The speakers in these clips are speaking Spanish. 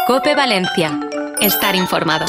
COPE Valencia. Estar informado.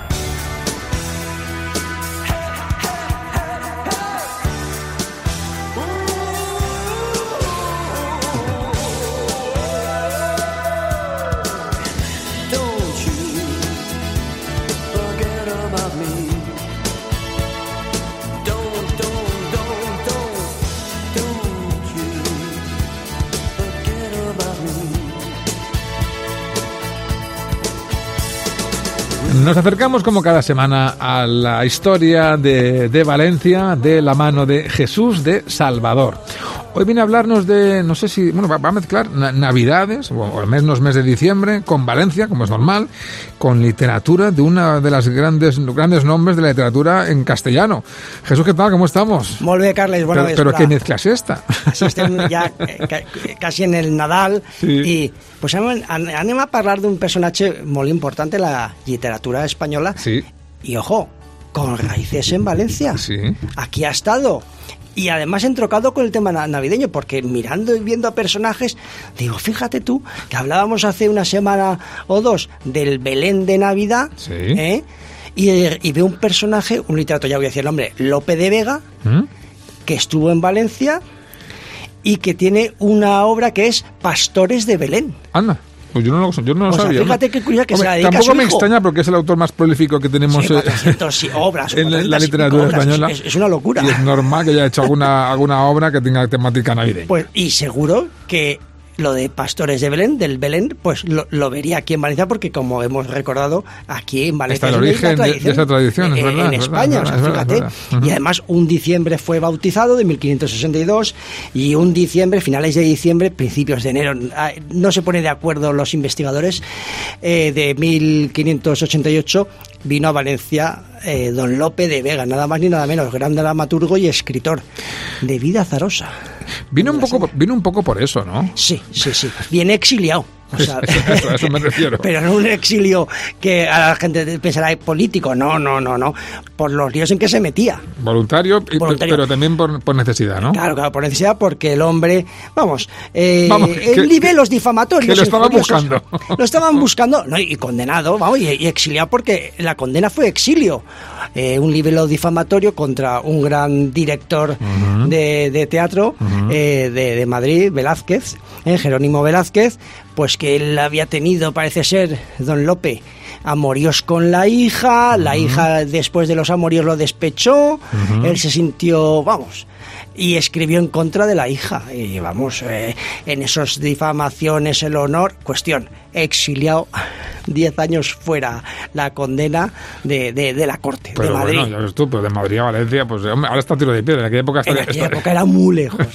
Nos acercamos como cada semana a la historia de Valencia de la mano de Jesús de Salvador. Hoy viene a hablarnos de, no sé si, bueno, va a mezclar Navidades, o al menos mes de diciembre, con Valencia, como es normal, con literatura de una de las grandes nombres de la literatura en castellano. Jesús, ¿qué tal? ¿Cómo estamos? Molt bé, Carles, bona vespre. Però què mezcla és esta? Així estem ja quasi en el Nadal, sí. I pues anem a parlar d'un personatge molt important de la literatura espanyola, sí. Y ojo, con raíces en Valencia. Sí. Aquí ha estado. Y además entrocado con el tema navideño, porque mirando y viendo a personajes, digo, fíjate tú, que hablábamos hace una semana o dos del Belén de Navidad, sí. Y veo un personaje, un literato, ya voy a decir el nombre, Lope de Vega, que estuvo en Valencia y que tiene una obra que es Pastores de Belén. Anda. Pues yo no lo sabía. Fíjate qué curioso que se la dedica tampoco a su me hijo. Extraña porque es el autor más prolífico que tenemos 400 obras, en la literatura española. Es una locura. Y es normal que haya hecho alguna obra que tenga temática navideña. Pues, y seguro que lo de Pastores de Belén, del Belén, pues lo vería aquí en Valencia, porque como hemos recordado, aquí en Valencia está el origen de esa tradición, es verdad. En España, es fíjate. verdad. Y además un diciembre fue bautizado, de 1562, y un diciembre, finales de diciembre, principios de enero, no se pone de acuerdo los investigadores, de 1588, vino a Valencia don Lope de Vega, nada más ni nada menos, gran dramaturgo y escritor, de vida azarosa. Vino un poco por eso, ¿no? Sí. Viene exiliado. O sea, a eso me refiero. Pero no un exilio que a la gente pensará político, no. Por los líos en que se metía. Voluntario. Pero también por necesidad, ¿no? Claro, por necesidad, porque el hombre, en nivelos difamatorios. Que lo estaban buscando. Lo estaban buscando, ¿no? Y condenado, y exiliado, porque la condena fue exilio. Un libelo difamatorio contra un gran director de teatro de Madrid, Velázquez, Jerónimo Velázquez, pues que él había tenido, parece ser, don Lope, amoríos con la hija después de los amoríos lo despechó, él se sintió, y escribió en contra de la hija, y en esas difamaciones, el honor, cuestión, exiliado, 10 años fuera la condena de la corte, pero de Madrid. Bueno, ya ves tú, pero de Madrid a Valencia, pues ahora está tiro de piedra, en aquella época... En aquella época era muy lejos,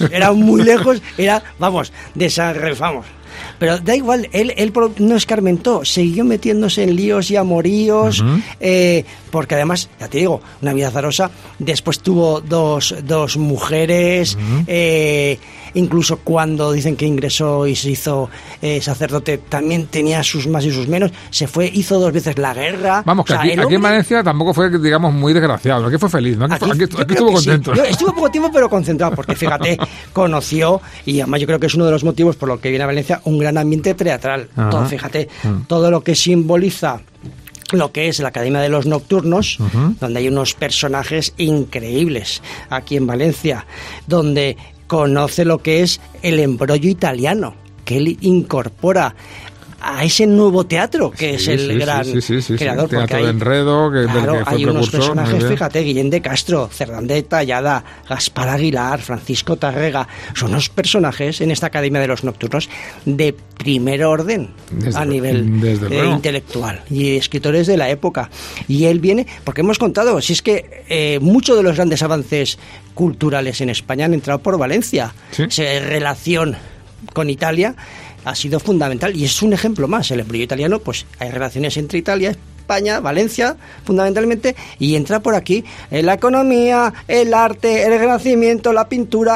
de San vamos. Pero da igual, él no escarmentó, siguió metiéndose en líos y amoríos, porque además, ya te digo, una vida azarosa, después tuvo dos mujeres, incluso cuando dicen que ingresó y se hizo sacerdote, también tenía sus más y sus menos, hizo 2 veces la guerra. Vamos, que aquí en Valencia tampoco fue, digamos, muy desgraciado, aquí fue feliz, ¿no? Aquí estuvo contento. Sí. Estuvo poco tiempo, pero concentrado, porque fíjate, conoció, y además yo creo que es uno de los motivos por lo que viene a Valencia, un gran ambiente teatral. Todo, fíjate, todo lo que simboliza lo que es la Academia de los Nocturnos, donde hay unos personajes increíbles aquí en Valencia, donde conoce lo que es el embrollo italiano, que él incorpora a ese nuevo teatro que es el gran creador. Teatro de enredo, que fue hay unos precursor, personajes, fíjate, Guillén de Castro, Cerdán de Tallada, Gaspar Aguilar, Francisco Tarrega, son unos personajes en esta Academia de los Nocturnos de primer orden a nivel intelectual y escritores de la época. Y él viene, porque hemos contado, si es que muchos de los grandes avances culturales en España han entrado por Valencia. Esa relación con Italia ha sido fundamental, y es un ejemplo más. El embrollo italiano, pues hay relaciones entre Italia, España, Valencia, fundamentalmente, y entra por aquí la economía, el arte, el renacimiento, la pintura,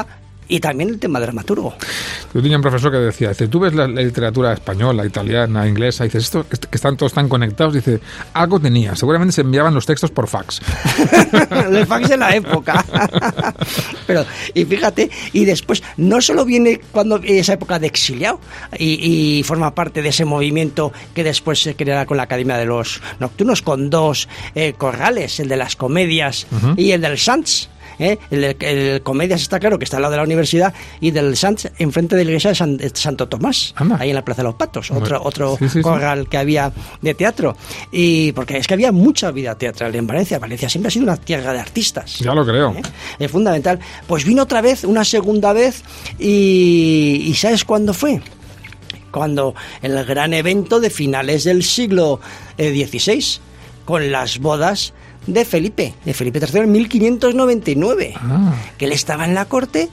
y también el tema dramaturgo. Yo tenía un profesor que decía, dice, tú ves la literatura española, italiana, inglesa, dices, esto que están todos tan conectados, dice, algo tenía, seguramente se enviaban los textos por fax. El fax de la época. Pero, y fíjate, y después, no solo viene cuando esa época de exiliado, y forma parte de ese movimiento que después se creará con la Academia de los Nocturnos, con dos corrales, el de las comedias y el del Sants. El Comedias está claro que está al lado de la universidad, y del Sants enfrente de la iglesia de Santo Tomás. Anda. Ahí en la Plaza de los Patos, otro corral que había de teatro, y porque es que había mucha vida teatral en Valencia. Valencia siempre ha sido una tierra de artistas, ya lo creo. Es fundamental. Pues vino otra vez, una segunda vez, y ¿sabes cuándo fue? Cuando el gran evento de finales del siglo XVI, con las bodas de Felipe III en 1599, que él estaba en la corte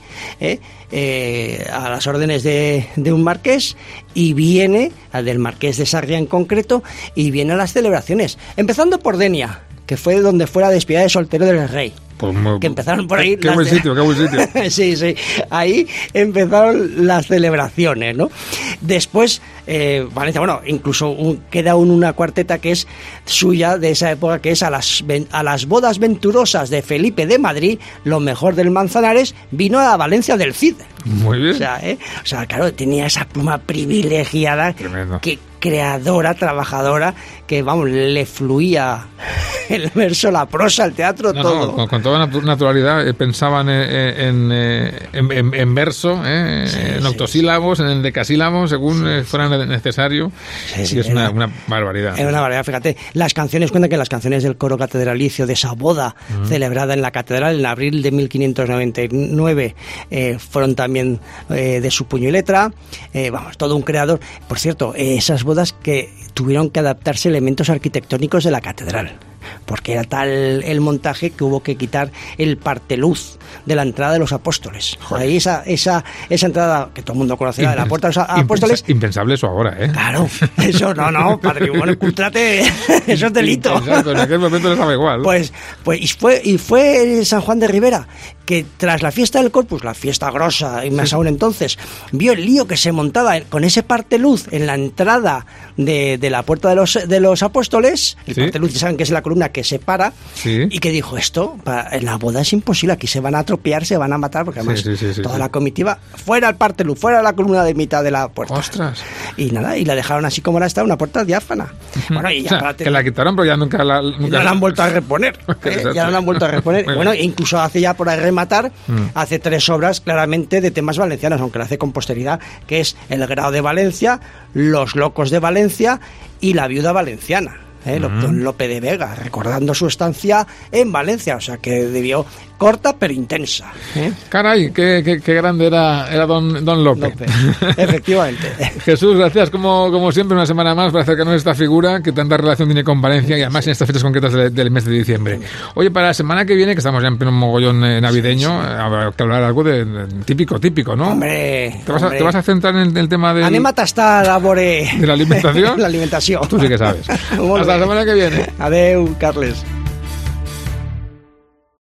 a las órdenes de un marqués, y viene, al del marqués de Sarriá en concreto, y viene a las celebraciones, empezando por Denia, que fue donde fue la despedida de soltero del rey. Pues que empezaron por ahí. Qué buen sitio. Sí, ahí empezaron las celebraciones, ¿no? Después, Valencia, bueno, incluso queda una cuarteta que es suya de esa época, que es a las bodas venturosas de Felipe de Madrid, lo mejor del Manzanares vino a Valencia del Cid. Muy bien. O sea, claro, tenía esa pluma privilegiada. Tremendo. Creadora, trabajadora, que vamos, le fluía el verso, la prosa, el teatro, todo. No, con toda naturalidad pensaban en verso, en octosílabos, en endecasílabos, según fuera necesario. Sí, es una barbaridad. Es una barbaridad, fíjate. Las canciones, cuentan que las canciones del coro catedralicio de esa boda celebrada en la catedral en abril de 1599 fueron también de su puño y letra. Vamos, todo un creador. Por cierto, esas bodas que tuvieron que adaptarse elementos arquitectónicos de la catedral, porque era tal el montaje que hubo que quitar el parteluz de la entrada de los apóstoles. Joder. Ahí esa entrada que todo el mundo conocerá de la puerta de los apóstoles. Impensable eso ahora, ¿eh? Claro, eso no, patrimonio cultural, eso es delito. Exacto, en aquel momento les daba igual. Pues fue San Juan de Ribera, que tras la fiesta del Corpus, la fiesta grosa, y más aún entonces, vio el lío que se montaba con ese parteluz en la entrada de la puerta de los apóstoles. El parteluz, ya saben que es la columna que separa, y que dijo, esto en la boda es imposible, aquí se van a atropellar, se van a matar, porque además toda la comitiva, fuera el parteluz, fuera la columna de mitad de la puerta. ¡Ostras! Y nada, y la dejaron así como la está, una puerta diáfana. Bueno, y ya que la quitaron, pero ya nunca la han vuelto a reponer. Ya no la han vuelto a reponer. Bueno, incluso hace ya por ahí rematar, hace 3 obras claramente de temas valencianos, aunque la hace con posterioridad, que es El Grao de Valencia, Los Locos de Valencia y La Viuda Valenciana. Don Lope de Vega, recordando su estancia en Valencia, o sea que debió corta pero intensa. Caray, qué grande era don Lope. Efectivamente. Jesús, gracias como siempre, una semana más para acercarnos a esta figura que tanta relación tiene con Valencia, y además en estas fechas concretas del mes de diciembre. Oye, para la semana que viene, que estamos ya en pleno mogollón navideño, habrá que hablar algo de típico, ¿no? Hombre, ¿Te vas a centrar en el tema de Anem a tastar labore de la alimentación? La alimentación. Tú sí que sabes. Hasta la semana que viene. Adeu, Carles.